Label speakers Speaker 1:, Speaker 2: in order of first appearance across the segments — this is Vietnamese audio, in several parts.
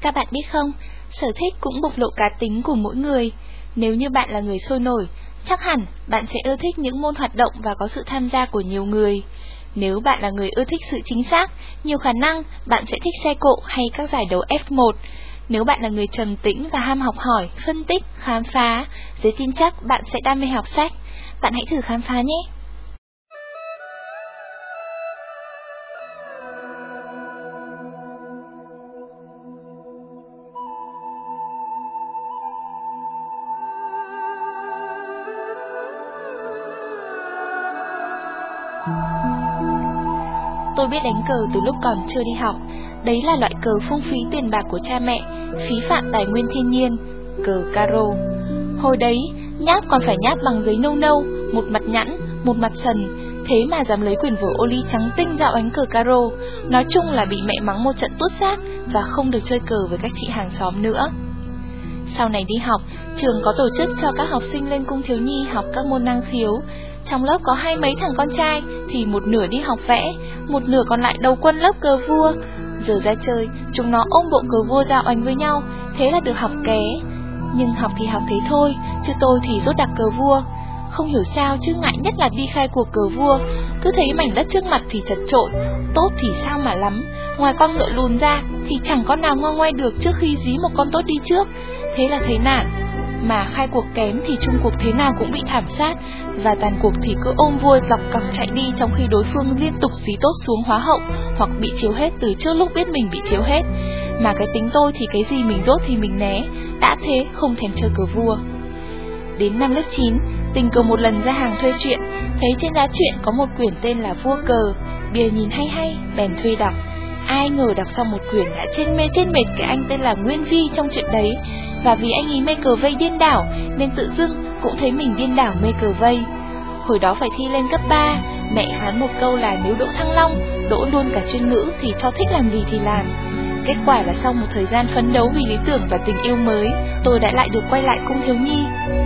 Speaker 1: Các bạn biết không, sở thích cũng bộc lộ cá tính của mỗi người. Nếu như bạn là người sôi nổi, chắc hẳn bạn sẽ ưa thích những môn hoạt động và có sự tham gia của nhiều người. Nếu bạn là người ưa thích sự chính xác, nhiều khả năng bạn sẽ thích xe cộ hay các giải đấu F1. Nếu bạn là người trầm tĩnh và ham học hỏi, phân tích, khám phá, Giới tin chắc bạn sẽ đam mê học sách. Bạn hãy thử khám phá nhé! Tôi biết đánh cờ từ lúc còn chưa đi học. Đấy là loại cờ phung phí tiền bạc của cha mẹ, phí phạm tài nguyên thiên nhiên, cờ caro. Hồi đấy, nháp còn phải nháp bằng giấy nâu nâu, một mặt nhẵn, một mặt sần. Thế mà dám lấy quyển vở ô ly trắng tinh dạo đánh cờ caro. Nói chung là bị mẹ mắng một trận tuốt xác và không được chơi cờ với các chị hàng xóm nữa. Sau này đi học, trường có tổ chức cho các học sinh lên cung thiếu nhi học các môn năng khiếu. Trong lớp có 20 mấy thằng con trai thì một nửa đi học vẽ, một nửa còn lại đầu quân lớp cờ vua. Giờ ra chơi, chúng nó ôm bộ cờ vua dạo ánh với nhau, thế là được học ké. Nhưng học thì học thế thôi, chứ tôi thì rốt đặc cờ vua. Không hiểu sao chứ ngại nhất là đi khai cuộc cờ vua. Cứ thấy mảnh đất trước mặt thì chật chội, tốt thì sao mà lắm. Ngoài con ngựa lùn ra thì chẳng con nào ngo ngoe được trước khi dí một con tốt đi trước. Thế là thấy nản. Mà khai cuộc kém thì chung cuộc thế nào cũng bị thảm sát, và tàn cuộc thì cứ ôm vua dọc cọc chạy đi, trong khi đối phương liên tục dí tốt xuống hóa hậu hoặc bị chiếu hết từ trước lúc biết mình bị chiếu hết. Mà cái tính tôi thì cái gì mình dốt thì mình né, đã thế không thèm chơi cờ vua. Đến năm lớp 9, tình cờ một lần ra hàng thuê truyện, thấy trên giá truyện có một quyển tên là Vua Cờ, bìa nhìn hay hay, bèn thuê đọc. Ai ngờ đọc xong một quyển đã trên mệt cái anh tên là Nguyên Vi trong chuyện đấy. Và vì anh ấy mê cờ vây điên đảo nên tự dưng cũng thấy mình điên đảo mê cờ vây. Hồi đó phải thi lên cấp 3, mẹ khán một câu là nếu đỗ Thăng Long, đỗ luôn cả chuyên ngữ thì cho thích làm gì thì làm. Kết quả là sau một thời gian phấn đấu vì lý tưởng và tình yêu mới, tôi đã lại được quay lại cung thiếu nhi.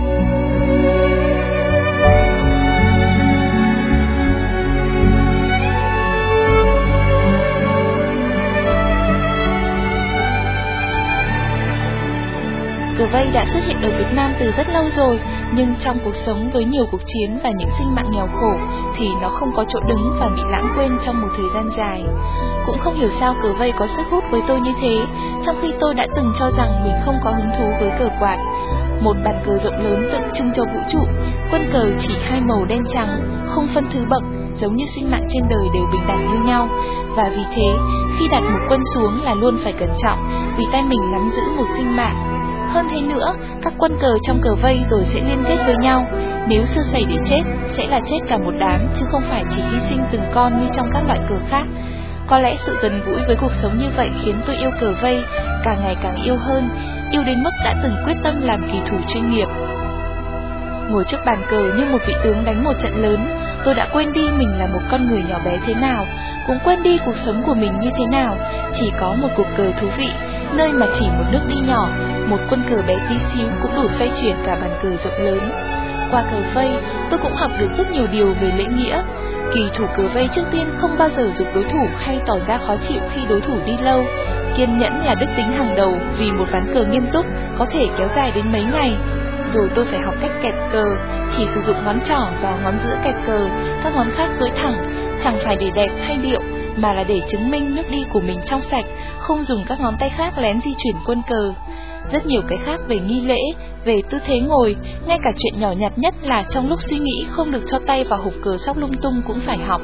Speaker 1: Cờ vây đã xuất hiện ở Việt Nam từ rất lâu rồi, nhưng trong cuộc sống với nhiều cuộc chiến và những sinh mạng nghèo khổ thì nó không có chỗ đứng và bị lãng quên trong một thời gian dài. Cũng không hiểu sao cờ vây có sức hút với tôi như thế, trong khi tôi đã từng cho rằng mình không có hứng thú với cờ quạt. Một bàn cờ rộng lớn tượng trưng cho vũ trụ, quân cờ chỉ hai màu đen trắng, không phân thứ bậc, giống như sinh mạng trên đời đều bình đẳng như nhau. Và vì thế, khi đặt một quân xuống là luôn phải cẩn trọng, vì tay mình nắm giữ một sinh mạng. Hơn thế nữa, các quân cờ trong cờ vây rồi sẽ liên kết với nhau. Nếu sơ sẩy để chết, sẽ là chết cả một đám, chứ không phải chỉ hy sinh từng con như trong các loại cờ khác. Có lẽ sự gần gũi với cuộc sống như vậy khiến tôi yêu cờ vây, càng ngày càng yêu hơn, yêu đến mức đã từng quyết tâm làm kỳ thủ chuyên nghiệp. Ngồi trước bàn cờ như một vị tướng đánh một trận lớn, tôi đã quên đi mình là một con người nhỏ bé thế nào, cũng quên đi cuộc sống của mình như thế nào. Chỉ có một cuộc cờ thú vị, nơi mà chỉ một nước đi nhỏ, một quân cờ bé tí xíu cũng đủ xoay chuyển cả bàn cờ rộng lớn. Qua cờ vây, tôi cũng học được rất nhiều điều về lễ nghĩa. Kỳ thủ cờ vây trước tiên không bao giờ giục đối thủ hay tỏ ra khó chịu khi đối thủ đi lâu. Kiên nhẫn là đức tính hàng đầu, vì một ván cờ nghiêm túc có thể kéo dài đến mấy ngày. Rồi tôi phải học cách kẹp cờ, chỉ sử dụng ngón trỏ và ngón giữa kẹp cờ, các ngón khác duỗi thẳng, chẳng phải để đẹp hay điệu, mà là để chứng minh nước đi của mình trong sạch, không dùng các ngón tay khác lén di chuyển quân cờ. Rất nhiều cái khác về nghi lễ, về tư thế ngồi, ngay cả chuyện nhỏ nhặt nhất là trong lúc suy nghĩ không được cho tay vào hộp cờ sóc lung tung cũng phải học.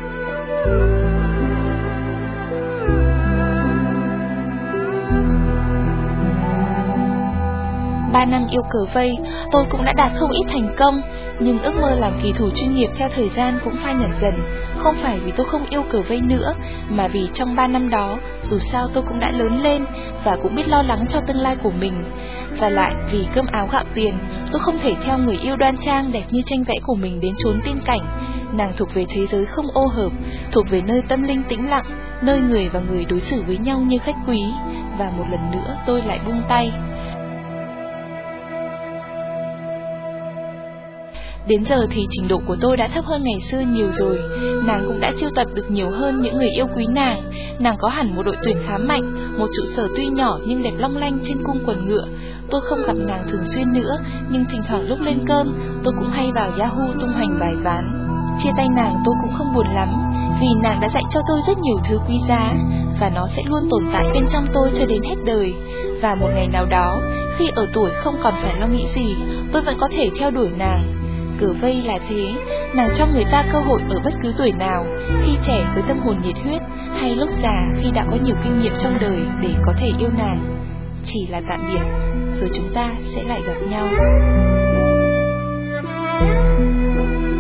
Speaker 1: 3 năm yêu cờ vây, tôi cũng đã đạt không ít thành công, nhưng ước mơ làm kỳ thủ chuyên nghiệp theo thời gian cũng phai nhạt dần. Không phải vì tôi không yêu cờ vây nữa, mà vì trong 3 năm đó, dù sao tôi cũng đã lớn lên và cũng biết lo lắng cho tương lai của mình. Và lại vì cơm áo gạo tiền, tôi không thể theo người yêu đoan trang đẹp như tranh vẽ của mình đến chốn tiên cảnh. Nàng thuộc về thế giới không ô hợp, thuộc về nơi tâm linh tĩnh lặng, nơi người và người đối xử với nhau như khách quý. Và một lần nữa tôi lại buông tay. Đến giờ thì trình độ của tôi đã thấp hơn ngày xưa nhiều rồi. Nàng cũng đã chiêu tập được nhiều hơn những người yêu quý nàng. Nàng có hẳn một đội tuyển khá mạnh, một trụ sở tuy nhỏ nhưng đẹp long lanh trên cung quần ngựa. Tôi không gặp nàng thường xuyên nữa, nhưng thỉnh thoảng lúc lên cơn, tôi cũng hay vào Yahoo tung hoành bài ván. Chia tay nàng tôi cũng không buồn lắm, vì nàng đã dạy cho tôi rất nhiều thứ quý giá, và nó sẽ luôn tồn tại bên trong tôi cho đến hết đời. Và một ngày nào đó, khi ở tuổi không còn phải lo nghĩ gì, tôi vẫn có thể theo đuổi nàng. Cờ vây là thế, nàng cho người ta cơ hội ở bất cứ tuổi nào, khi trẻ với tâm hồn nhiệt huyết, hay lúc già khi đã có nhiều kinh nghiệm trong đời để có thể yêu nàng. Chỉ là tạm biệt, rồi chúng ta sẽ lại gặp nhau.